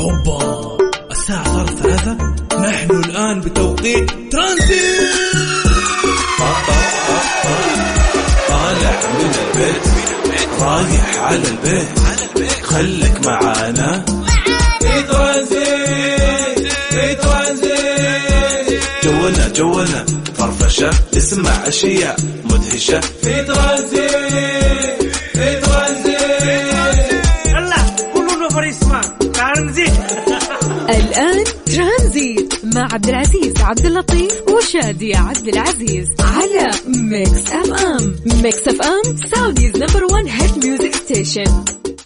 هوبا الساعة صارت 3. نحن الآن بتوقيت ترانزيت. طالع من البيت رايح على البيت خليك معانا في ترانزيت في ترانزيت. جونا فرفشة تسمع أشياء مدهشة في ترانزيت في ترانزيت. يلا كلنا فريسما ترانزيت. الآن ترانزيت مع عبد العزيز عبد اللطيف وشادية عبد العزيز على ميكس اف ام. ميكس اف ام سعوديز نمبر 1 هيت ميوزك ستيشن.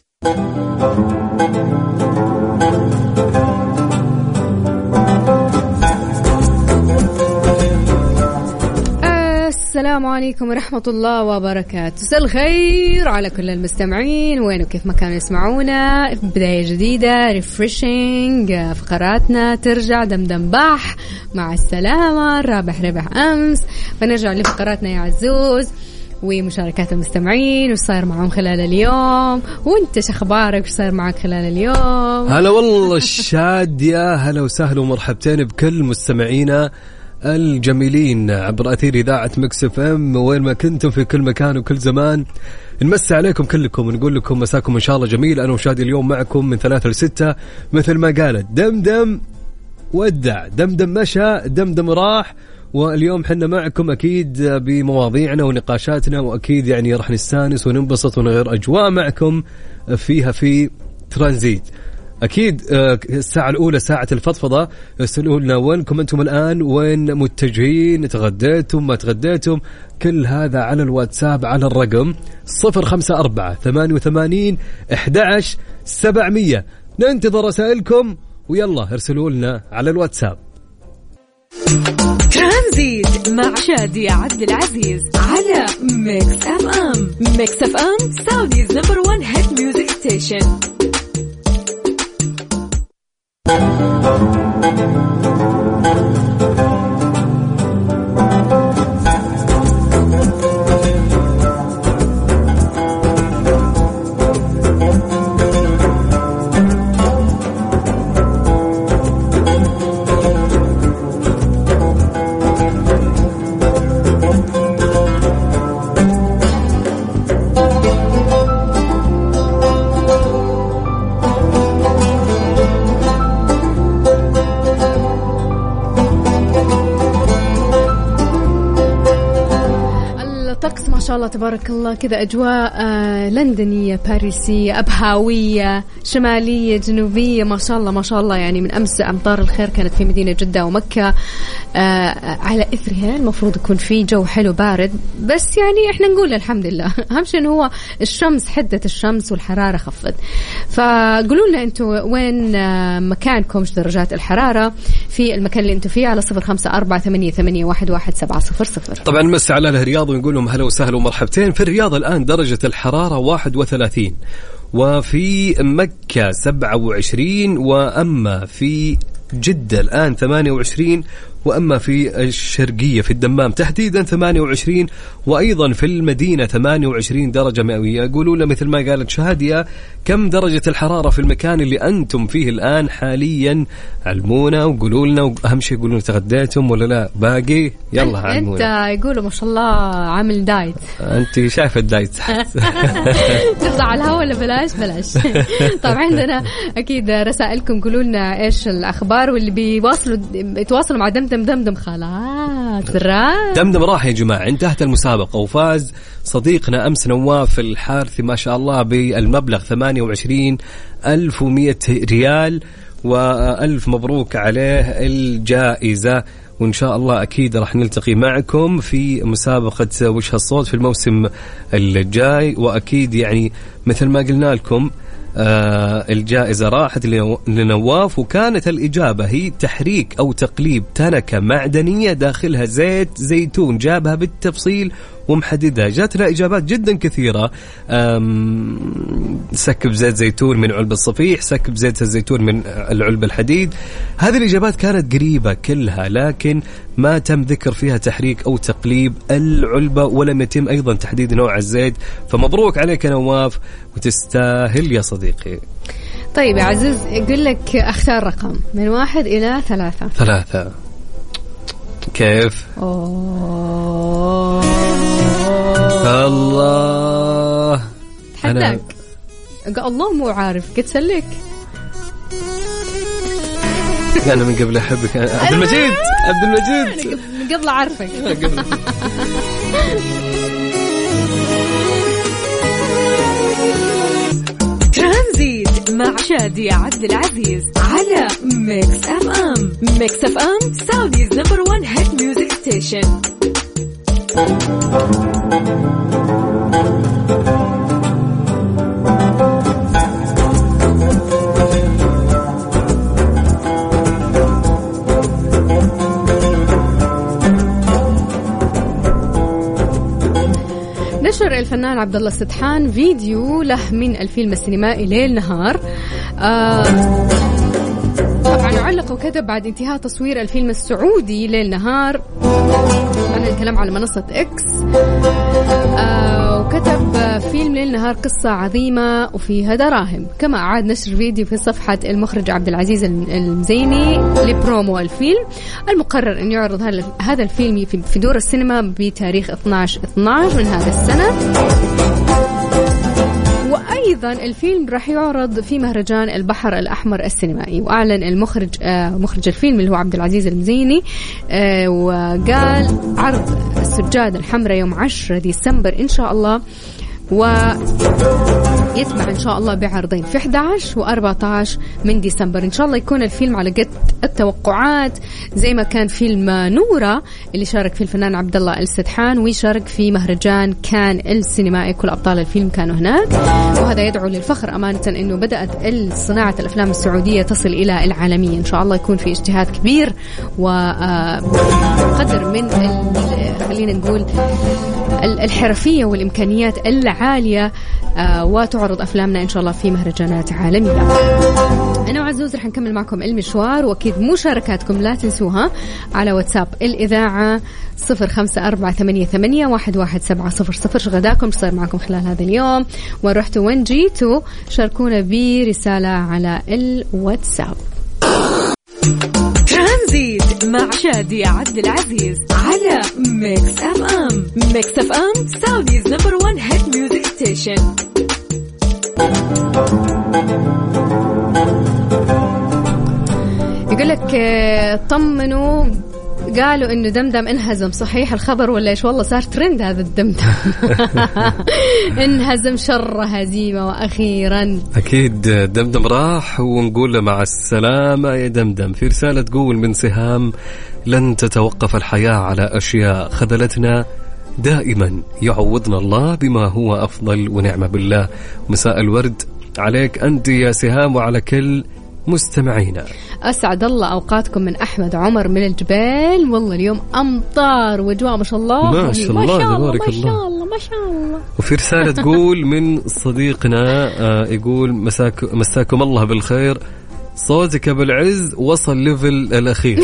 السلام عليكم ورحمة الله وبركاته. مساء الخير على كل المستمعين وين وكيف ما كانوا يسمعونا. بداية جديدة ريفريشنج، فقراتنا ترجع دمدم باح مع السلامة، رابح أمس. فنرجع لفقراتنا يا عزوز ومشاركات المستمعين وش صاير معهم خلال اليوم، وانت شخبارك وش صاير معك خلال اليوم. هلا والله الشادية، هلا وسهلا ومرحبتين بكل مستمعينا الجميلين عبر أثير إذاعة ميكس اف ام وين ما كنتم في كل مكان وكل زمان. نمسي عليكم كلكم ونقول لكم مساكم إن شاء الله جميل. أنا وشادي اليوم معكم من 3 ل6 مثل ما قالت دمدم ودع، دمدم مشى، دمدم راح. واليوم حنا معكم أكيد بمواضيعنا ونقاشاتنا، وأكيد يعني راح نستانس وننبسط ونغير أجواء معكم فيها في ترانزيت. أكيد الساعة الأولى ساعة الفضفضة، اسألوا لنا وينكم أنتم الآن، وين متجهين، تغديتم ما تغديتم، كل هذا على الواتساب على الرقم 054-88-11-700. ننتظر رسائلكم ويلا ارسلوا لنا على الواتساب. ترانزيت مع شادية عبد العزيز على ميكس اف ام. ميكس اف ام سعوديز نمبر 1 هيت ميوزك ستيشن. ما شاء الله تبارك الله كذا أجواء لندنية باريسية أبهاوية شمالية جنوبية، ما شاء الله ما شاء الله. يعني من أمس أمطار الخير كانت في مدينة جدة ومكة، على إثرها المفروض يكون في جو حلو بارد، بس يعني إحنا نقول الحمد لله. أهم شيء إنه هو الشمس، حدة الشمس والحرارة خفت. فقولوا لنا أنتوا وين مكانكم، ايش درجات الحرارة في المكان اللي أنتوا فيه على 0548811700. طبعا نمسي على الرياض ونقول لهم هلا وسهلا ومرحبتين. في الرياض الآن درجة الحرارة 31، وفي مكة 27، وأما في جدة الآن 28، وأما في الشرقية في الدمام تحديدا 28، وأيضا في المدينة 28 درجة مئوية. يقولوا لنا مثل ما قالت شهادية كم درجة الحرارة في المكان اللي أنتم فيه الآن حاليا، علمونا وقولوا لنا. وأهم شيء يقولون تغديتم ولا لا باقي، يلا علمونا. أنت يقولوا ما شاء الله عامل دايت، أنت شايف الدايت تطلع على الهواء ولا بلاش. طبعا عندنا أكيد رسائلكم، قولوا لنا إيش الأخبار، واللي يتواصلوا مع دمدم خلاص دمدم راح يا جماعة، انتهت المسابقة وفاز صديقنا أمس نواف الحارثي ما شاء الله بالمبلغ 28,100 ريال، وألف مبروك عليه الجائزة. وإن شاء الله أكيد راح نلتقي معكم في مسابقة وجه الصوت في الموسم الجاي. وأكيد يعني مثل ما قلنا لكم الجائزة راحت لنواف، وكانت الإجابة هي تحريك أو تقليب تنكة معدنية داخلها زيت زيتون، جابها بالتفصيل ومحددها. جاتنا إجابات جدا كثيرة، سكب زيت زيتون من علبة الصفيح، سكب زيت الزيتون من العلبة الحديد. هذه الإجابات كانت قريبة كلها، لكن ما تم ذكر فيها تحريك أو تقليب العلبة، ولم يتم أيضا تحديد نوع الزيت. فمبروك عليك نواف وتستاهل يا صديقي. طيب يا عزيز يقول لك اختار رقم من 1 إلى 3. 3 كيف؟ الله تحداك. الله مو عارف قد سلك. أنا من قبل أحبك عبد المجيد. عبد المجيد من قبل أعرفك. ترانزيت مع شادية عبد العزيز على ميكس اف ام. ميكس اف ام سعوديز نمبر 1 هيت ميوزك ستيشن. نشر الفنان عبد الله السدحان فيديو له من الفيلم السينمائي ليل نهار. طبعا علق وكتب بعد انتهاء تصوير الفيلم السعودي ليل نهار، عن الكلام على منصة إكس، وكتب فيلم ليل نهار قصة عظيمة وفيها دراهم. كما أعاد نشر فيديو في صفحة المخرج عبد العزيز المزيني لبرومو الفيلم. المقرر أن يعرض هذا الفيلم في دور السينما بتاريخ 12/12 من هذا السنة. وأيضا الفيلم راح يعرض في مهرجان البحر الأحمر السينمائي. وأعلن مخرج الفيلم اللي هو عبد العزيز المزيني، وقال عرض السجادة الحمراء يوم 10 ديسمبر إن شاء الله، ويتبع إن شاء الله بعرضين في 11 و14 من ديسمبر. إن شاء الله يكون الفيلم على قد التوقعات، زي ما كان فيلم نورة اللي شارك فيه الفنان عبد الله السدحان ويشارك في مهرجان كان السينمائي، كل أبطال الفيلم كانوا هناك. وهذا يدعو للفخر أمانة إنه بدأت صناعة الأفلام السعودية تصل إلى العالمية. إن شاء الله يكون في اجتهاد كبير وقدر من خلينا نقول الحرفية والإمكانيات العالية، وتعرض أفلامنا إن شاء الله في مهرجانات عالمية. أنا وعزوز رح نكمل معكم المشوار، وأكيد مشاركاتكم لا تنسوها على واتساب الإذاعة 0548811700. غداكم صار معكم خلال هذا اليوم، ورحتوا وين جيتوا، شاركونا برسالة على الواتساب. ترانزيت مع شادية عبد العزيز على ميكس اف ام. ميكس اف ام سعوديز نمبر 1 هيت ميوزك ستيشن. يقول لك طمنوا، قالوا إنه دمدم انهزم، صحيح الخبر ولا إيش؟ والله صار ترند هذا الدمدم. انهزم شر هزيمة وأخيرا. أكيد دمدم راح، ونقول له مع السلامة يا دمدم. في رسالة تقول من سهام: لن تتوقف الحياة على أشياء خذلتنا، دائما يعوضنا الله بما هو أفضل، ونعم بالله. مساء الورد عليك أنت يا سهام وعلى كل مستمعينا. أسعد الله أوقاتكم من أحمد عمر من الجبال. والله اليوم أمطار وجواء ما شاء الله، ما شاء الله، تبارك الله، ما شاء الله ما شاء الله. وفي رسالة تقول من صديقنا يقول: مساكم الله بالخير، صوتك أبو العز وصل ليفل الأخير.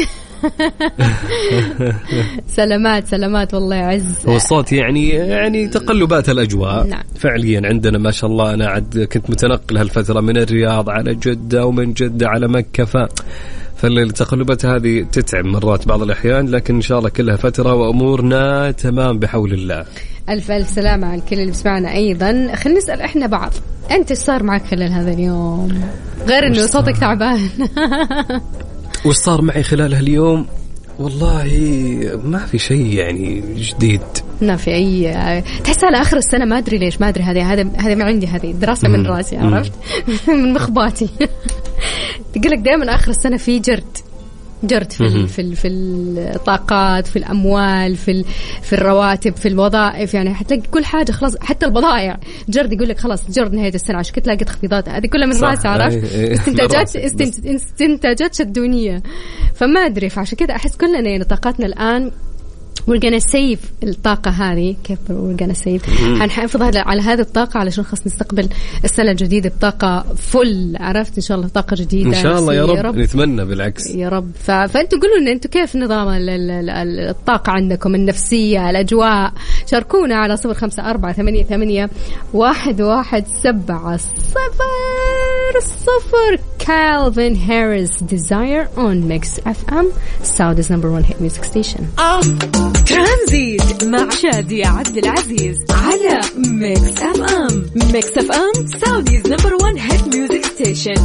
سلامات والله يعز. هو الصوت يعني تقلبات الأجواء. نعم. فعليا عندنا ما شاء الله. أنا كنت متنقل هالفترة من الرياض على جدة، ومن جدة على مكة، فالتقلبات هذه تتعب مرات بعض الأحيان، لكن إن شاء الله كلها فترة وأمورنا تمام بحول الله. ألف سلامة على الكل اللي بسمعنا. أيضا خلينا نسأل إحنا بعض، أنت صار معك خلال هذا اليوم غير إنه صوتك تعبان؟ وش صار معي خلال هاليوم؟ والله ما في شيء يعني جديد، ما في أي. تحس على آخر السنة ما أدري ليش، ما أدري هذا ما عندي، هذه دراسة من راسي، عرفت؟ من مخباتي. تقول لك دائما آخر السنة في جرد في الطاقات، في الأموال، في الرواتب، في الوظائف، يعني حتلاقي كل حاجة خلاص، حتى البضائع جرد. يقول لك خلاص جرد نهاية السنة، عشان كده تلاقي تخفيضات، هذه كلها من راسي، عرفت؟ استنتاجات شدونية. فما أدري، فعشان كده أحس كلنا يعني طاقاتنا الآن we're gonna save الطاقة هذه. كيف we're gonna save؟ هنحافظ على هذه الطاقة علشان خاص نستقبل السنة الجديدة بطاقة فل، عرفت؟ إن شاء الله طاقة جديدة إن شاء الله يا رب. نتمنى بالعكس يا رب. فأنتوا قولوا لنا أنتوا كيف نظام الطاقة عندكم، النفسية، الأجواء. شاركونا على 0548811700. 0-0. Calvin Harris Desire on Mix FM, Saudi's number one hit music station. ترانزيت مع شادية عبد العزيز على ميكس اف ام. ميكس اف ام Saudi's number one hit music station.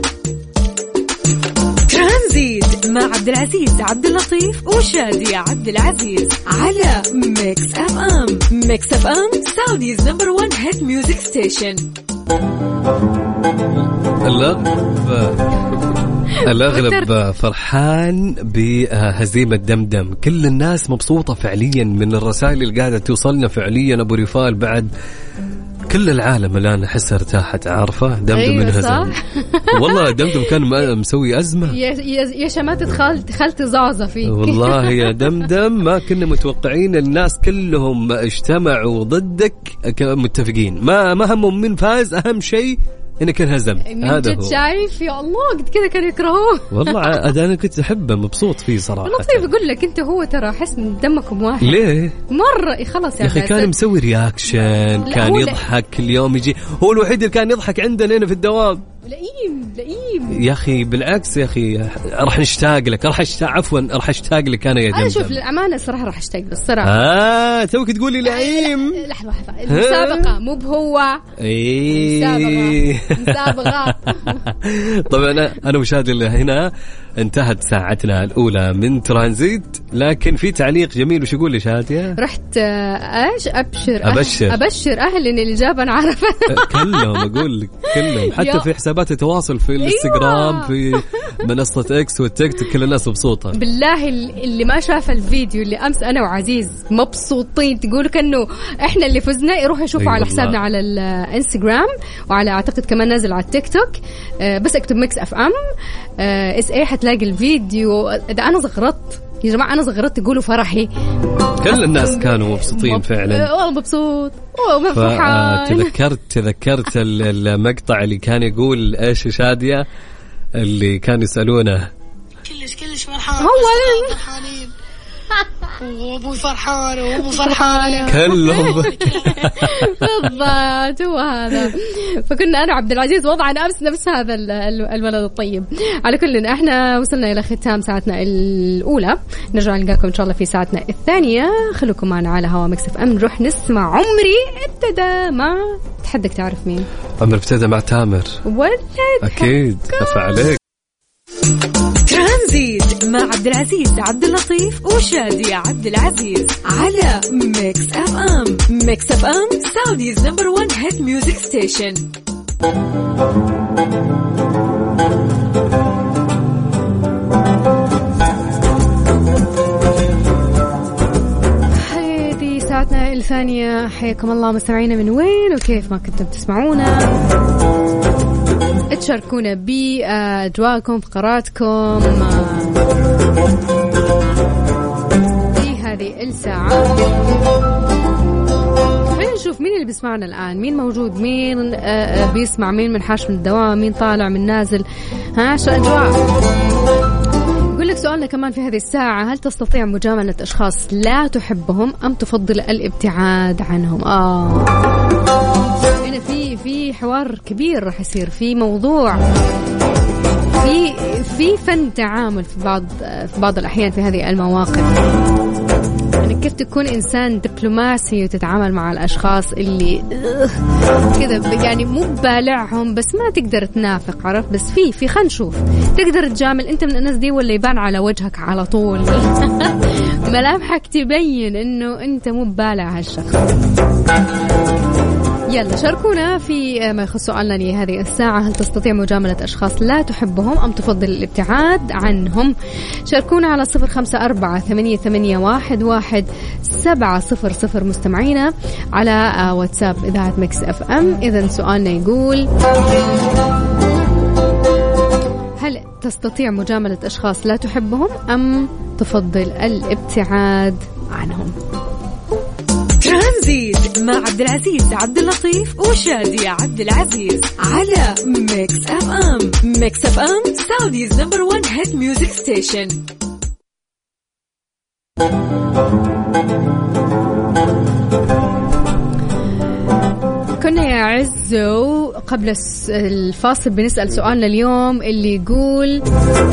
ترانزيت مع عبد العزيز عبد اللطيف وشادية عبد العزيز على ميكس اف ام. ميكس اف ام Saudi's number one hit music station. الأغلب فرحان بهزيمة دمدم. كل الناس مبسوطة فعليا من الرسائل اللي قاعدة توصلنا فعليا. أبو ريفال بعد كل العالم الآن أحسها ارتاحت. عارفة دمدم أيوة من هزم. والله دمدم كان مسوي أزمة. يا شماتة خالتي زعزة فيك. والله يا دمدم ما كنا متوقعين. الناس كلهم اجتمعوا ضدك متفقين. ما همهم من فاز. أهم شيء إنك انهزم. هذا هو. شايف يا الله قد كذا كانوا يكرهوه. والله أنا كنت أحبه مبسوط فيه صراحة. لطيف يقول لك أنت هو ترى أحس إن دمكم واحد. ليه؟ مرة خلاص يا أخي كان مسوي رياكشن. كان يضحك كل يوم يجي. هو الوحيد اللي كان يضحك عندنا هنا في الدوام. لئيم يا أخي. بالعكس يا أخي راح نشتاق لك. راح اشتاق لك أنا يا دمدم. أنا شوف للأمانة الصراحة راح اشتاق الصراحة. توك تقولي لئيم. لحظة المسابقة مو بهو. مسابقة. طبعا أنا وشاد اللي هنا انتهت ساعتنا الأولى من ترانزيت. لكن في تعليق جميل. وش يقول لي شادية؟ رحت أبشر أهل إن الإجابة أنا عارفة. كلهم أقول لك كلهم. حتى في حسابات التواصل في الانستغرام في منصة اكس والتيك توك كل الناس مبسوطة. بالله اللي ما شاف الفيديو اللي أمس أنا وعزيز مبسوطين تقولوا كأنه إحنا اللي فزنا. يروحوا يشوفوا على حسابنا على الانستغرام وعلى أعتقد كمان نازل على التيك توك. بس اكتب ميكس اف ام حتلاقي الفيديو. ده أنا زغرت يا جماعة. أنا زغرت تقولوا فرحي. كل الناس كانوا مبسوطين فعلا. والله مبسوط ومفرحان. تذكرت المقطع اللي كان يقول إيش شادية اللي كان يسألونه كلش فرحان. هو فرحانين وابوي فرحان وابو فرحان كلهم. بالضبط هو هذا. فكنا أنا وعبد العزيز وضعنا أمس نفس هذا الولد الطيب. على كل احنا وصلنا إلى ختام ساعتنا الأولى. نرجع نلقاكم إن شاء الله في ساعتنا الثانية. خلوكم معنا على هوا ميكس اف ام. نروح نسمع عمري ابتدى مع تحدك تعرف مين. عمري ابتدى مع تامر. ولد أكيد أفع عليك. ترانزيت مع عبد العزيز عبد اللطيف وشادية عبد العزيز على ميكس اف ام. ميكس اف ام Saudi's number one hit music station. هذه ساعتنا الثانية. حياكم الله مستمعينا من وين وكيف ما كنتم تسمعونا. تشاركونا بأجواءكم فقراتكم في هذه الساعة. خلينا نشوف مين اللي بيسمعنا الآن. مين موجود. مين بيسمع. مين من حاش من الدوام. مين طالع من نازل. شو أجواء. يقول لك سؤالنا كمان في هذه الساعة. هل تستطيع مجاملة أشخاص لا تحبهم أم تفضل الابتعاد عنهم؟ هنا في حوار كبير راح يصير. في موضوع في فن تعامل في بعض الأحيان في هذه المواقف. يعني كيف تكون إنسان دبلوماسي وتتعامل مع الأشخاص اللي كذا يعني مو بالعهم بس ما تقدر تنافق. عرف بس في خلينا نشوف تقدر تجامل أنت من الناس دي ولا يبان على وجهك على طول ملامحك تبين إنه أنت مو بالع هالشخص. يلا شاركونا في ما يخص سؤالنا لهذه الساعة. هل تستطيع مجاملة أشخاص لا تحبهم أم تفضل الابتعاد عنهم؟ شاركونا على 0548811700 مستمعينا على واتساب إذاعة ميكس اف ام. إذن سؤالنا يقول هل تستطيع مجاملة أشخاص لا تحبهم أم تفضل الابتعاد عنهم؟ ترانزيت مع عبد العزيز عبد اللطيف وشادية عبد العزيز على ميكس اف ام. ميكس اف ام Saudi's number one hit music station. كنا يا عزو قبل الفاصل بنسأل سؤالنا اليوم اللي يقول: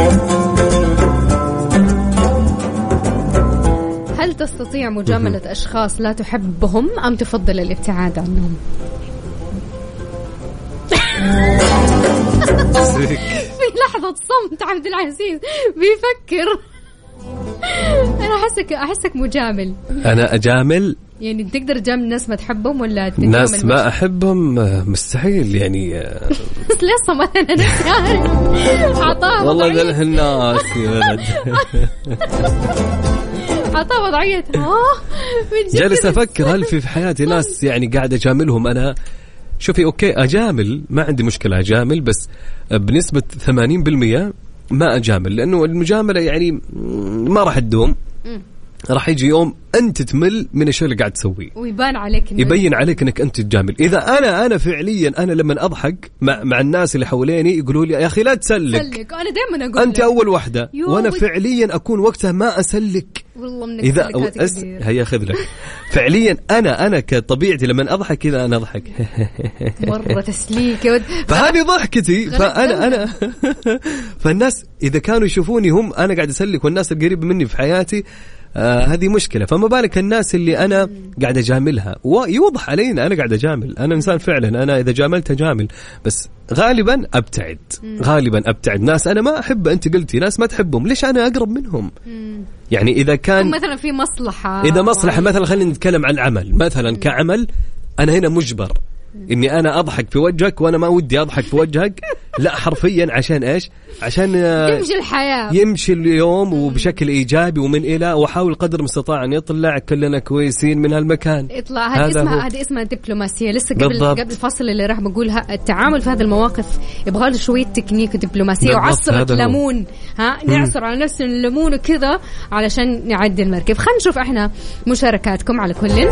هل تستطيع مجاملة أشخاص لا تحبهم أم تفضل الابتعاد عنهم؟ في لحظة صمت عبد العزيز بيفكر. أنا أحسك مجامل. أنا أجامل يعني تقدر تجامل الناس ما تحبهم ولا ناس ما أحبهم؟ مستحيل يعني. بس لسه ما أنا عارف عطاء والله ذا الناس يا ولد. عطاء وضعية جالس أفكر هل في حياتي ناس يعني قاعد أجاملهم أنا. شوفي أوكي أجامل ما عندي مشكلة أجامل، بس بنسبة 80% ما أجامل، لأنه المجاملة يعني ما راح تدوم. راح يجي يوم أنت تمل من الشيء اللي قاعد تسويه ويبان عليك يبين عليك أنك أنت تجامل. إذا أنا فعليا أنا لما أضحك مع الناس اللي حوليني يقولوا لي يا أخي لا تسلك، أنا دائما أقول أنت أول واحدة، وأنا فعليا أكون وقتها ما أسلك. والله من إذا هيا خذ لك فعليا أنا كطبيعتي لما أضحك كذا أنا أضحك مرة تسليك فهذه ضحكتي. فأنا فالناس إذا كانوا يشوفوني هم أنا قاعد أسلك والناس القريبة مني في حياتي هذه مشكلة. فما بالك الناس اللي أنا قاعد أجاملها ويوضح علينا أنا قاعد أجامل. أنا إنسان فعلا أنا إذا جاملت أجامل، بس غالبا أبتعد ناس أنا ما أحب. أنت قلتي ناس ما تحبهم، ليش أنا أقرب منهم؟ يعني إذا كان مثلا في مصلحة، إذا مصلحة مثلا خلينا نتكلم عن العمل مثلا كعمل، أنا هنا مجبر إني أنا أضحك في وجهك وأنا ما ودي أضحك في وجهك. لا حرفيا عشان إيش؟ عشان يمشي الحياة، يمشي اليوم وبشكل إيجابي ومن إلى، وحاول قدر المستطاع أن يطلع كلنا كويسين من هالمكان. اطلع. هذه اسمها دبلوماسية. لسه قبل الفصل اللي راح بقولها، التعامل في هذه المواقف يبغى له شوية تكنيك ودبلوماسية وعصرة ليمون. نعصر على نفس الليمون وكذا علشان نعدي المركب. خلينا نشوف احنا مشاركاتكم على كل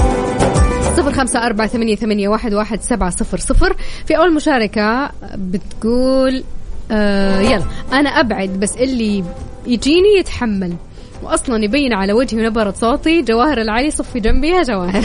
0548811700. في أول مشاركة بتقول يلا أنا أبعد بس اللي يجيني يتحمل، وأصلا يبين على وجهي ونبرة صوتي. جواهر العلي صفي جنبي يا جواهر.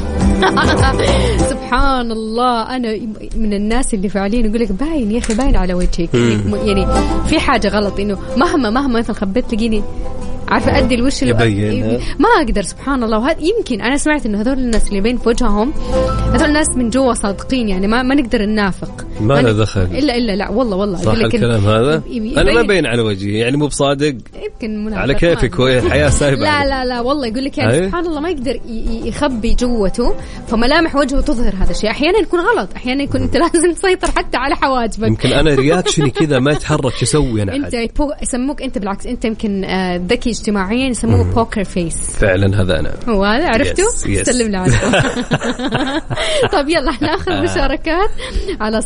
سبحان الله، أنا من الناس اللي فعليا يقول لك باين يا أخي باين على وجهك. يعني في حاجة غلط، إنه مهما مثلا خبيت تلاقيني عارفة أدي الوش ما أقدر. سبحان الله. وهذا يمكن أنا سمعت إنه هذول الناس اللي بين في وجههم هذول الناس من جوا صادقين، يعني ما نقدر ننافق. ما له دخل إلا لا والله صح الكلام هذا. أنا ما بين على وجهي يعني مو بصادق، يمكن على كيفك الحياة سايبة. لا والله يقول لك يعني سبحان الله ما يقدر يخبي جوته، فملامح وجهه تظهر هذا الشيء. أحيانا يكون غلط، أحيانا يكون أنت لازم تسيطر حتى على حواجبك. يمكن أنا رياكشني كذا ما يتحرك شو أسوي أنا. أنت يسموك أنت بالعكس، أنت يمكن ذكي اجتماعيا، يسموه بوكر فيس. فعلا هذا أنا. هو هذا عرفته؟ سلم لي عليه. طب يلا ناخذ مشاركات على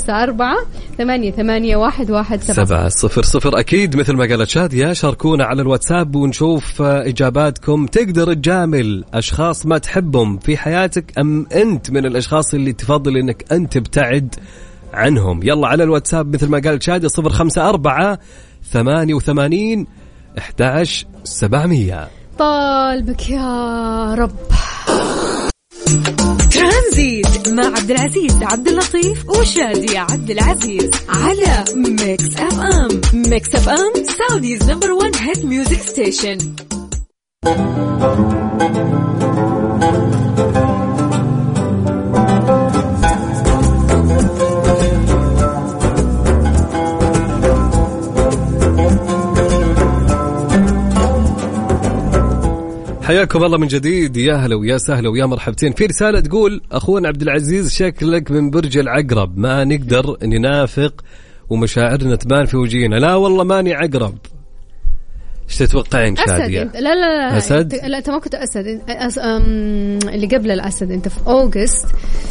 0548811700. أكيد مثل ما قالت شادية، شاركونا على الواتساب ونشوف إجاباتكم. تقدر تجامل أشخاص ما تحبهم في حياتك أم أنت من الأشخاص اللي تفضل أنك أنت تبتعد عنهم؟ يلا على الواتساب مثل ما قالت شادية 0548811700. طالبك يا رب. ترانزيت مع عبد العزيز عبد اللطيف وشادية عبد العزيز على ميكس اف ام. ميكس اف ام سعوديز نمبر 1 هيت ميوزك ستيشن. حياكم الله من جديد، يا هلا ويا سهلا ويا مرحبتين. في رسالة تقول أخونا عبد العزيز شكلك من برج العقرب، ما نقدر ننافق ومشاعرنا تبان في وجهنا. لا والله ماني عقرب. ايش تتوقعين شادية؟ لا أسد؟ لا أنت ما كنت أسد. اللي قبل الأسد أنت في أوغست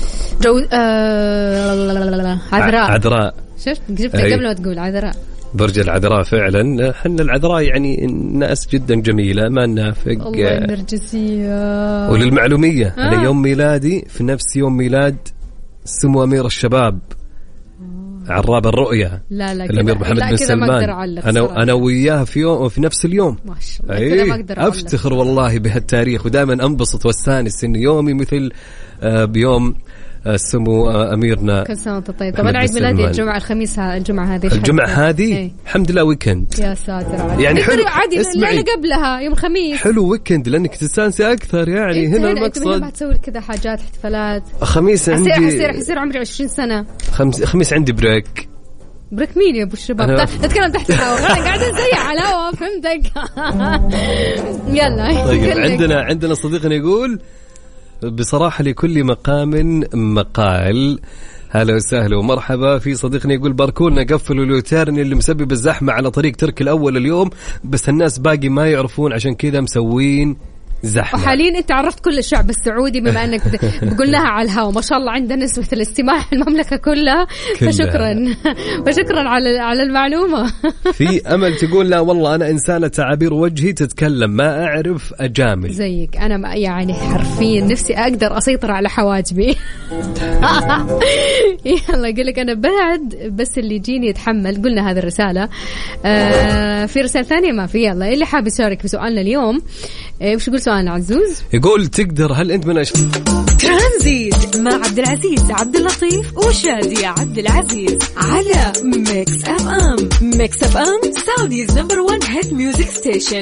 عذراء. شفت جبتها قبل ما تقول عذراء. برج العذراء فعلا. حنا العذراء يعني ناس جدا جميلة، ما ننافق. الله النرجسية. وللمعلومية أنا يوم ميلادي في نفس يوم ميلاد سمو أمير الشباب عراب الرؤية الأمير محمد بن سلمان. أنا وياه في نفس اليوم. ما شاء الله. أفتخر والله بهالتاريخ، ودائما أنبسط واستانس إن يومي مثل بيوم سمو أميرنا. كل سنة وأنت طيب. طبعا عيد ميلادي الجمعة الجمعة هذه الحمد لله ويكند. يا ساتر يعني حلو عادي الليلة قبلها يوم الخميس حلو ويكند لأنك تستانسي أكثر يعني. هنا المقصد ما تسوي كذا حاجات احتفالات. خميس عندي حيصير عمري 20 سنة. خميس عندي بريك مين يا ابو الشباب؟ تتكلم تحت الهواء. قاعدين نزيع على الهواء. فهمتك. يلا طيب. عندنا صديقنا يقول بصراحة لكل مقام مقال. هلا وسهلا ومرحبا. في صديقنا يقول باركولنا قفلوا اليوتيرن اللي مسبب الزحمة على طريق ترك الأول اليوم، بس الناس باقي ما يعرفون عشان كذا مسوين زحمة. وحاليا انت عرفت كل الشعب السعودي بما انك قلناها على الهواء. ما شاء الله عندنا نسبة الاستماع المملكة كلها. فشكرا على المعلومة. في أمل تقول لا والله أنا إنسانة تعابير وجهي تتكلم ما أعرف أجامل زيك. أنا يعني حرفيا نفسي أقدر أسيطر على حواجبي. يلا أقول لك أنا بعد بس اللي يجيني يتحمل. قلنا هذه الرسالة. في رسالة ثانية ما في. يلا اللي حاب يشارك في سؤالنا اليوم وش يقول سؤالنا عزوز؟ يقول تقدر هل أنت من ترانزيت مع عبد العزيز عبد اللطيف وشادية عبد العزيز على ميكس اف ام. ميكس اف ام سعوديز نمبر 1 هيت ميوزك ستيشن.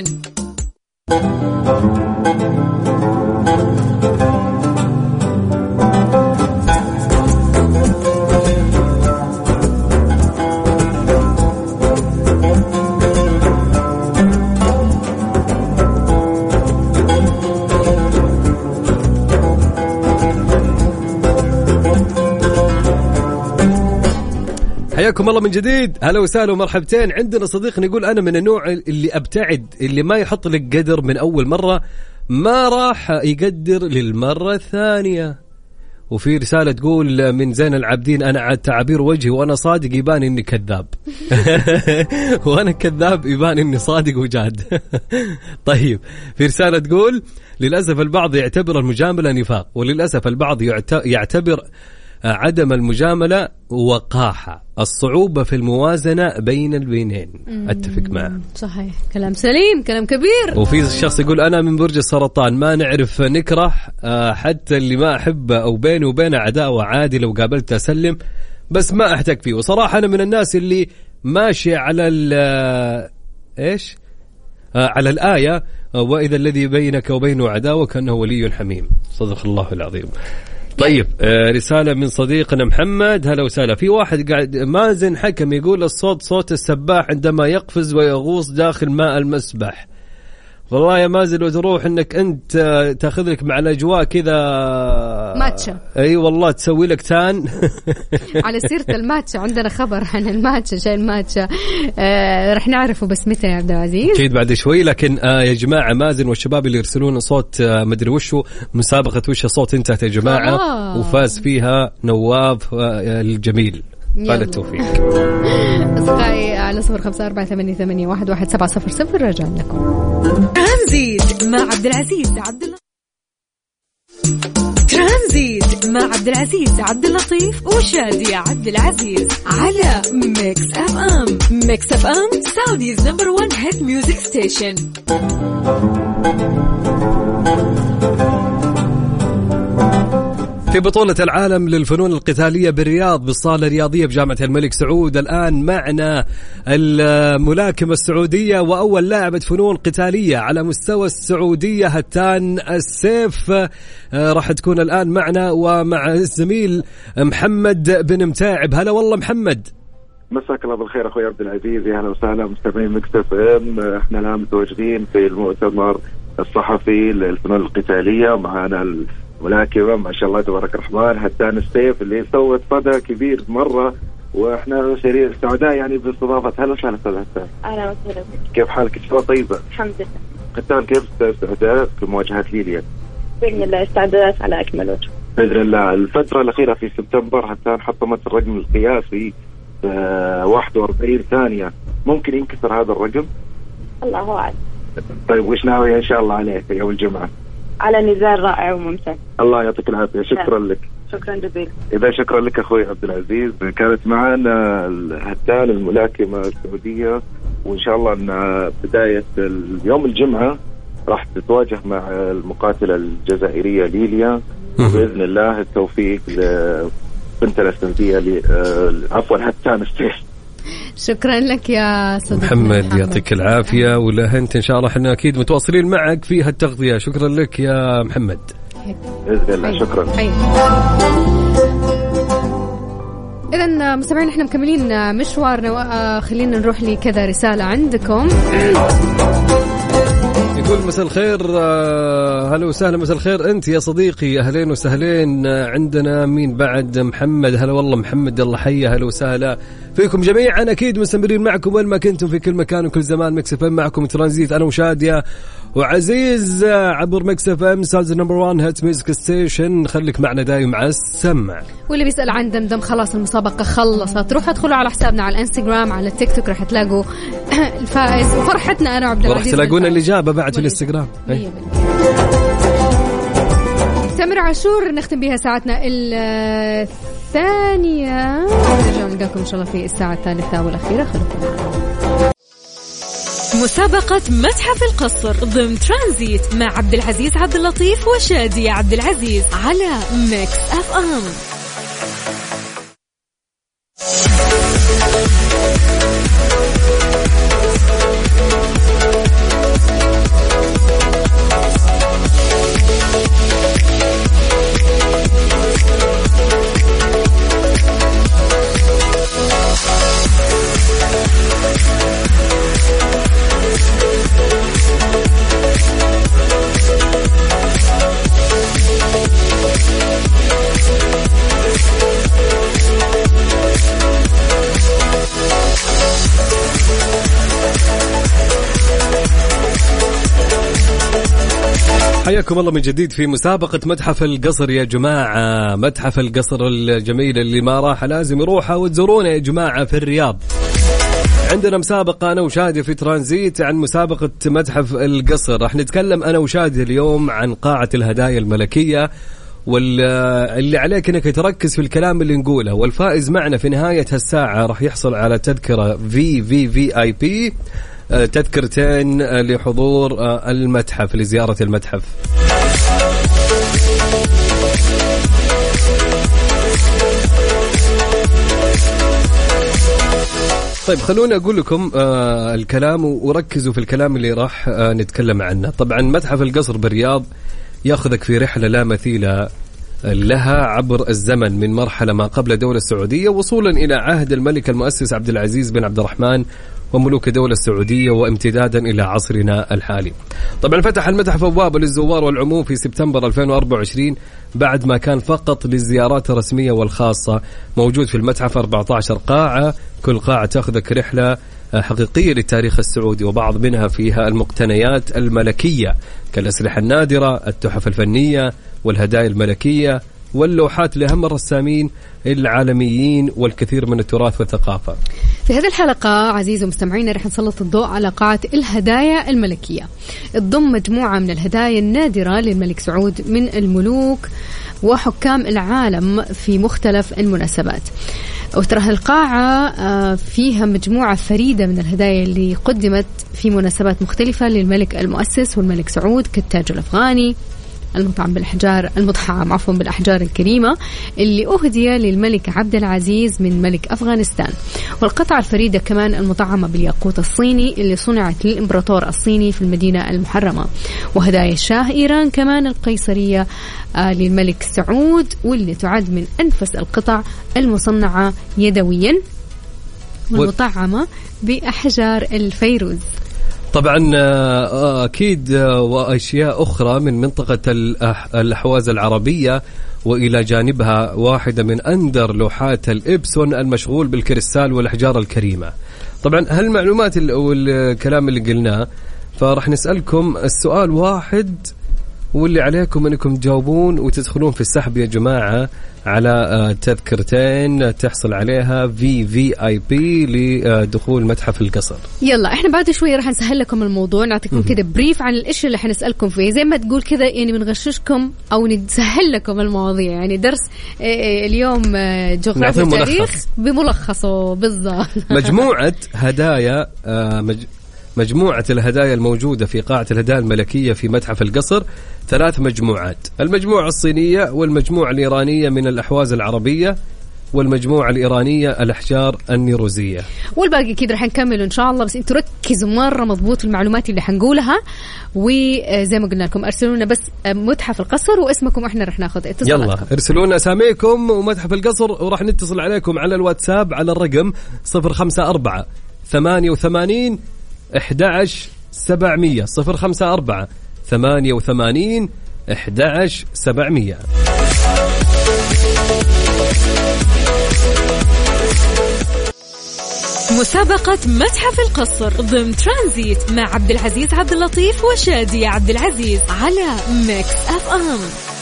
حياكم الله من جديد. هلا وسهلا ومرحبتين. عندنا صديقنا يقول أنا من النوع اللي أبتعد، اللي ما يحط لك قدر من أول مرة ما راح يقدر للمرة الثانية. وفي رسالة تقول من زين العابدين أنا عاد تعابير وجهي وأنا صادق يبان إني كذاب. وأنا كذاب يبان إني صادق وجاد. طيب في رسالة تقول للأسف البعض يعتبر المجاملة نفاق، وللأسف البعض يعتبر عدم المجاملة وقاحة. الصعوبة في الموازنة بين البينين. أتفق معه. صحيح كلام سليم كلام كبير. وفي شخص يقول أنا من برج السرطان ما نعرف نكره حتى اللي ما أحبه أو بيني وبينه عداوة عادي لو قابلته أسلم بس ما أحتاج فيه. وصراحة أنا من الناس اللي ماشي على على الآية وإذا الذي بينك وبينه عداوة كأنه ولي حميم. صدق الله العظيم. طيب رسالة من صديقنا محمد. هلا وسهلا. في واحد قاعد مازن حكم يقول الصوت صوت السباح عندما يقفز ويغوص داخل ماء المسبح. والله يا مازن وتروح انك انت تاخذ لك مع الاجواء كذا ماتشا. اي والله تسوي لك تان. على سيرة الماتشا عندنا خبر عن الماتشا. شيء الماتشا رح نعرفه بس متى يا عبد العزيز؟ اكيد بعد شوي. لكن يا جماعه مازن والشباب اللي يرسلون صوت مدري وشو مسابقه وش صوت انتهت يا جماعه. وفاز فيها نواف الجميل. فالتوفيق. أصدقائي على 0548811700 رجع لكم. ترانزيت مع عبد العزيز عبد اللطيف. ترانزيت مع عبد العزيز عبد اللطيف وشادية عبد العزيز على ميكس اف ام. ميكس اف ام سعوديز نمبر 1 هيت ميوزك ستيشن. في بطولة العالم للفنون القتالية بالرياض بالصالة الرياضية بجامعة الملك سعود الآن معنا الملاكمة السعودية وأول لاعبة فنون قتالية على مستوى السعودية هتان السيف. راح تكون الآن معنا ومع الزميل محمد بن متاعب. هلا والله محمد. مساك الله بالخير أخوي عبد العزيز. يا هلا وسهلا مستمعين ميكس اف ام. احنا الآن متواجدين في المؤتمر الصحفي للفنون القتالية. معنا الملاكمة ما شاء الله تبارك الرحمن هتان السيف اللي سوت صدى كبير مرة، واحنا سعداء يعني باستضافة. هلا وسهلا استاذ هتان. اهلا وسهلا. كيف حالك؟ ان شاء الله طيبة الحمد لله. هتان كيف استعداد في مواجهة ليليا؟ بإذن الله استعدادات على أكمل وجه بإذن الله. الفترة الأخيرة في سبتمبر هتان حطمت الرقم القياسي 41 ثانية. ممكن ينكسر هذا الرقم؟ الله أعلم. طيب وش ناوي إن شاء الله عليه في يوم الجمعة؟ على نزال رائع وممتاز. الله يعطيك العافية. شكرا لك. شكرا جزيلا. إذا شكرا لك أخوي عبد العزيز. كانت معنا هتان الملاكمة السعودية، وإن شاء الله أن بداية اليوم الجمعة راح تتواجه مع المقاتلة الجزائرية ليليا وبإذن الله التوفيق لبنت الأسندية عفوا حتى ستيش. شكرا لك يا صديقي محمد، يعطيك العافية. ولا أنت إن شاء الله احنا أكيد متواصلين معك في هالتغطية. شكرا لك يا محمد. بإذن الله. شكرا. إذن مستمعين احنا مكملين مشوارنا، خلينا نروح لكذا رسالة عندكم. يقول مساء الخير، هلا وسهلا. مساء الخير أنت يا صديقي، أهلين وسهلين. عندنا مين بعد؟ محمد. هلا والله محمد، الله حي. هلا وسهلا فيكم جميعا. أكيد مستمرين معكم وين ما كنتم في كل مكان وكل زمان. ميكس اف ام معكم ترانزيت، أنا وشادية وعزيز عبر ميكس اف ام سالز نمبر 1 هيت ميوزك ستيشن. خليك معنا دايم على السمع. واللي بيسأل عن دمدم، خلاص المسابقة خلصت. روحوا ادخلوا على حسابنا على الانستغرام، على التيك توك، راح تلاقوا الفائز. وفرحتنا أنا وعبد العزيز، راح تلاقون الإجابة بعد في الانستغرام. تامر عاشور نختم بها ساعتنا الثانية. نرجع نلقاكم إن شاء الله في الساعة الثالثة والأخيرة. خلوكم معنا. مسابقة متحف القصر ضمن ترانزيت مع عبد العزيز عبد اللطيف وشادية عبد العزيز على ميكس اف ام. حياكم الله من جديد في مسابقة متحف القصر يا جماعة. متحف القصر الجميل اللي ما راح لازم يروحها وتزورونه يا جماعة في الرياض. عندنا مسابقة أنا وشادي في ترانزيت عن مسابقة متحف القصر. راح نتكلم أنا وشادي اليوم عن قاعة الهدايا الملكية، واللي عليك أنك تركز في الكلام اللي نقوله. والفائز معنا في نهاية هالساعة راح يحصل على تذكرة VIP تذكرتين لحضور المتحف، لزيارة المتحف. طيب خلونا أقول لكم الكلام وركزوا في الكلام اللي راح نتكلم عنه. طبعا متحف القصر بالرياض يأخذك في رحلة لا مثيل لها عبر الزمن، من مرحلة ما قبل الدولة السعودية وصولا إلى عهد الملك المؤسس عبد العزيز بن عبد الرحمن وملوك الدولة السعودية، وامتدادا إلى عصرنا الحالي. طبعا فتح المتحف أبوابه للزوار والعموم في سبتمبر 2024 بعد ما كان فقط للزيارات الرسمية والخاصة. موجود في المتحف 14 قاعة، كل قاعة تأخذك رحلة حقيقية للتاريخ السعودي، وبعض منها فيها المقتنيات الملكية كالأسلحة النادرة، التحف الفنية والهدايا الملكية واللوحات لأهم الرسامين العالميين والكثير من التراث والثقافة. في هذه الحلقة عزيزي ومستمعينا رح نسلط الضوء على قاعة الهدايا الملكية. تضم مجموعة من الهدايا النادرة للملك سعود من الملوك وحكام العالم في مختلف المناسبات. وترى القاعة فيها مجموعة فريدة من الهدايا اللي قدمت في مناسبات مختلفة للملك المؤسس والملك سعود، كالتاج الأفغاني المطعم بالأحجار الكريمة اللي أهدي للملك عبد العزيز من ملك أفغانستان، والقطعة الفريدة كمان المطعمة بالياقوت الصيني اللي صنعت للإمبراطور الصيني في المدينة المحرمة، وهدايا شاه إيران كمان القيصرية للملك سعود، واللي تعد من أنفس القطع المصنعة يدويا والمطعمة بأحجار الفيروز. طبعا أكيد وأشياء أخرى من منطقة الأحواز العربية، وإلى جانبها واحدة من أندر لوحات الإبسون المشغول بالكريستال والأحجار الكريمة. طبعا هالمعلومات والكلام اللي قلناه، فرح نسألكم السؤال واحد واللي عليكم أنكم تجاوبون وتدخلون في السحب يا جماعة على تذكرتين تحصل عليها VIP لدخول متحف القصر. يلا احنا بعد شوي راح نسهل لكم الموضوع، نعطيكم كده بريف عن الاشياء اللي حنسألكم فيه، زي ما تقول كذا يعني بنغششكم او نسهل لكم المواضيع، يعني درس اليوم جغرافيا وتاريخ بملخصه بالضبط. مجموعة هدايا مجموعة الهدايا الموجودة في قاعة الهدايا الملكية في متحف القصر 3 مجموعات: المجموعة الصينية، والمجموعة الإيرانية من الأحواز العربية، والمجموعة الإيرانية الأحجار النيروزية. والباقي كده رح نكمل إن شاء الله، بس انتوا ركزوا مرة مضبوط المعلومات اللي حنقولها، وزي ما قلنا لكم ارسلوا لنا بس متحف القصر واسمكم، احنا رح ناخذ اتصالاتكم. يلا ارسلوا لنا اساميكم ومتحف القصر، وراح نتصل عليكم على الواتساب على الرقم 054 88 11 700 054 88 11 700. مسابقة متحف القصر ضمن ترانزيت مع عبد العزيز عبد اللطيف وشادية عبد العزيز على ميكس اف ام.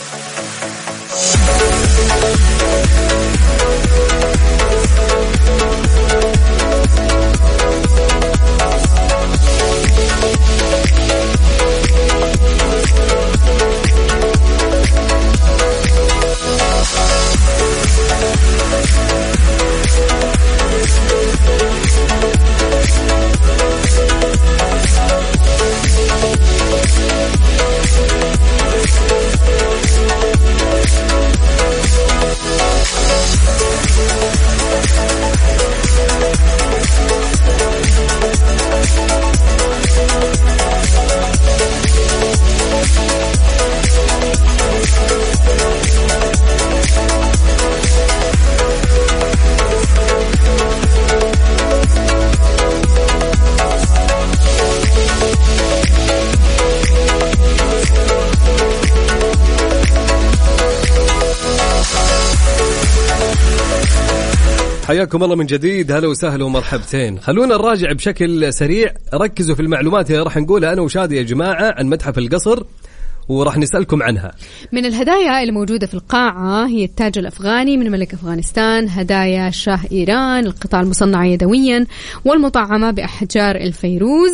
حياكم الله من جديد، هلا وسهلا ومرحبتين. خلونا نراجع بشكل سريع، ركزوا في المعلومات اللي راح نقولها أنا وشادي يا جماعة عن متحف القصر، وراح نسألكم عنها. من الهدايا اللي موجودة في القاعة هي التاج الأفغاني من ملك أفغانستان، هدايا شاه إيران، القطع المصنعة يدويا والمطعمة بأحجار الفيروز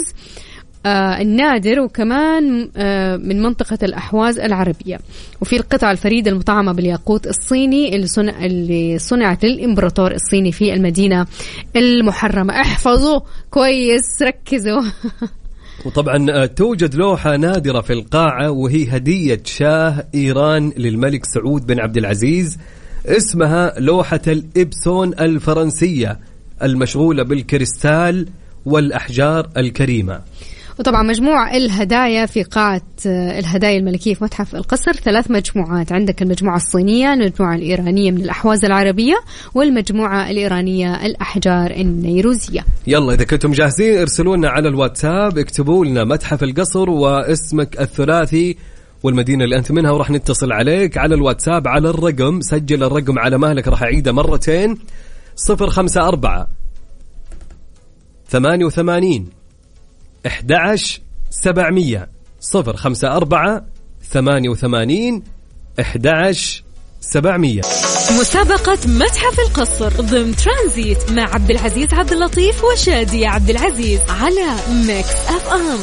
النادر، وكمان من منطقة الأحواز العربية. وفي القطعة الفريدة المطعمة بالياقوت الصيني اللي صنعت للإمبراطور الصيني في المدينة المحرمة. احفظوا كويس، ركزوا. وطبعا توجد لوحة نادرة في القاعة، وهي هدية شاه إيران للملك سعود بن عبد العزيز، اسمها لوحة الإبسون الفرنسية المشغولة بالكريستال والأحجار الكريمة. وطبعا مجموع الهدايا في قاعة الهدايا الملكية في متحف القصر 3 مجموعات، عندك المجموعة الصينية، المجموعة الإيرانية من الأحواز العربية، والمجموعة الإيرانية الأحجار النيروزية. يلا إذا كنتم جاهزين ارسلوا لنا على الواتساب، اكتبوا لنا متحف القصر واسمك الثلاثي والمدينة اللي أنت منها، وراح نتصل عليك على الواتساب على الرقم، سجل الرقم على مهلك، راح أعيده مرتين: 054 88 11 700 054 88 11 700. مسابقة متحف القصر ضمن ترانزيت مع عبد العزيز عبد اللطيف وشادية عبد العزيز على ميكس اف ام.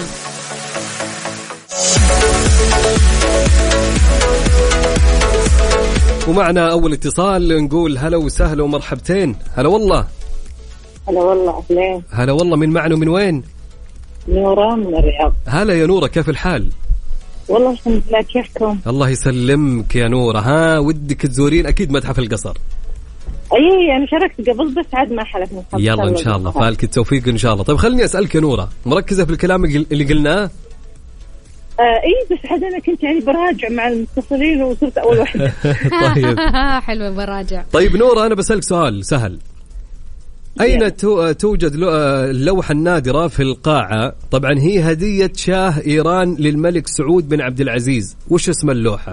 ومعنا أول اتصال، نقول هلا وسهلا ومرحبتين. هلا والله. هلا والله. أهلين. هلا والله، من معنا ومن وين؟ نورة من الرياض. هلا يا نورة، كيف الحال؟ والله الحمد لله، كيفكم؟ الله يسلمك يا نورة. ها ودك تزورين أكيد متحف القصر؟ أي أنا شاركت قبل بس عاد ما حلف. يلا إن شاء الله فالك التوفيق إن شاء الله. طيب خلني أسألك يا نورة، مركزة في الكلام اللي قلناه؟ إيه بس عاد أنا كنت يعني براجع مع المتصلين وصرت أول واحدة. طيب حلوة براجع. طيب نورة، أنا بسألك سؤال سهل. أين توجد اللوحة النادرة في القاعة؟ طبعا هي هدية شاه إيران للملك سعود بن عبد العزيز، وش اسم اللوحة؟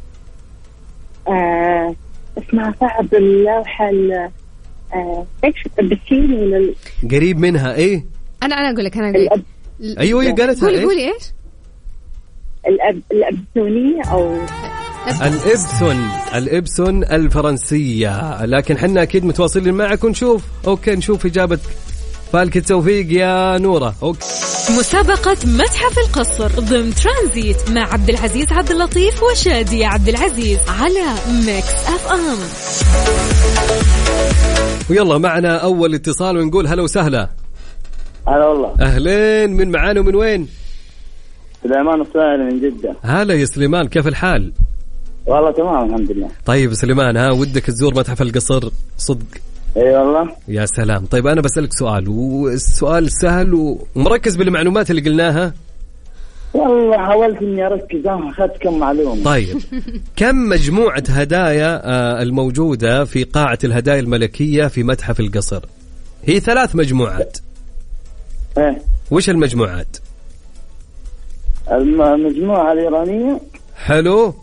اسمها صعب اللوحة إيش الأبسين ولا قريب منها. إيه أنا أقول لك أيوة هي قالتها. قولي إيش؟ الأبسونية أو الإبسون الفرنسية، لكن حنا أكيد متواصلين معك ونشوف. أوكي نشوف إجابتك. فالك التوفيق يا نورة. أوكي. مسابقة متحف القصر ضمن ترانزيت مع عبد العزيز عبد اللطيف وشادية عبد العزيز على ميكس اف ام. ويلا معنا أول اتصال ونقول هلا وسهلا. هلا والله. أهلين، من معانا ومن وين؟ سليمان الصايل من جدة. هلا يا سليمان، كيف الحال؟ والله تمام الحمد لله. طيب سليمان، ودك تزور متحف القصر صدق؟ اي والله. يا سلام. طيب أنا بسألك سؤال، والسؤال سهل ومركز بالمعلومات اللي قلناها. والله حاولت إني أركز، أخذت كم معلومة. طيب كم مجموعة هدايا الموجودة في قاعة الهدايا الملكية في متحف القصر؟ هي 3 مجموعات. إيه. وش المجموعات؟ المجموعة الإيرانية. حلو.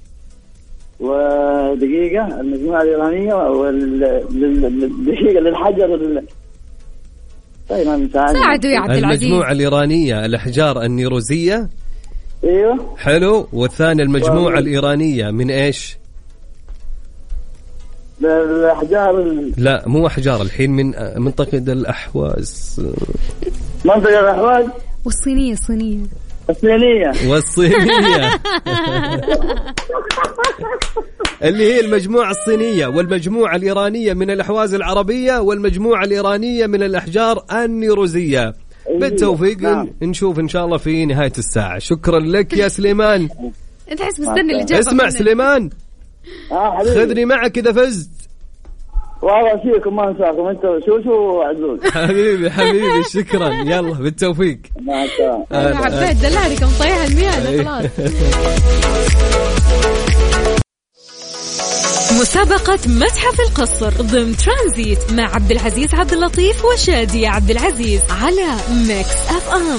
ودقيقة المجموعة الإيرانية دقيقة للحجر طيب ساعدوا يا عبد العزيز. المجموعة الإيرانية الأحجار النيروزية. ايوه حلو. والثانية المجموعة الإيرانية من ايش؟ الأحجار لا مو أحجار، الحين من منطقة الأحواز. منطقة الأحواز والصينية والصينية اللي هي المجموعة الصينية، والمجموعة الإيرانية من الأحواز العربية، والمجموعة الإيرانية من الأحجار النيروزية. بالتوفيق. نشوف إن شاء الله في نهاية الساعة. شكرا لك يا سليمان. أنت حس مستني الإجابة. اسمع سليمان، خذني معك إذا فزت. والله فيكم ما انساكم، انت شو عزوز. حبيبي شكرا. يلا بالتوفيق. مع السلامة. انا عبيت دلالك مطيح المياه خلاص. مسابقة متحف القصر ضمن ترانزيت مع عبد العزيز عبد اللطيف وشادي عبد العزيز على ميكس اف ام.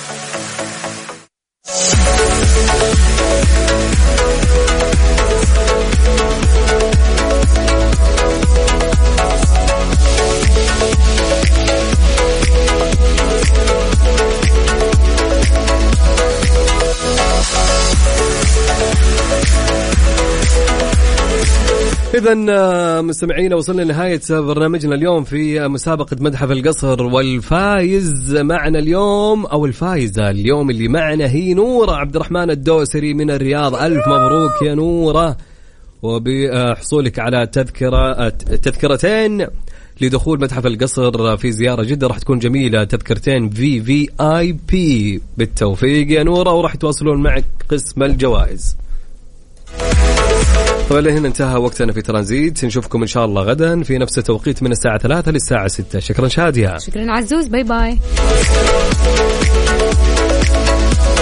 إذن مستمعينا وصلنا لنهاية برنامجنا اليوم في مسابقة متحف القصر، والفايز معنا اليوم أو الفايزة اليوم اللي معنا هي نورة عبد الرحمن الدوسري من الرياض. ألف مبروك يا نورة، وبحصولك على تذكرتين لدخول متحف القصر في زيارة جدة. راح تكون جميلة، تذكرتين VIP. بالتوفيق يا نورة، وراح يتواصلون معك قسم الجوائز. طبعا هنا انتهى وقتنا في ترانزيت. نشوفكم إن شاء الله غدا في نفس التوقيت من الساعة 3 للساعة 6. شكرا شادية. شكرا عزوز. باي باي.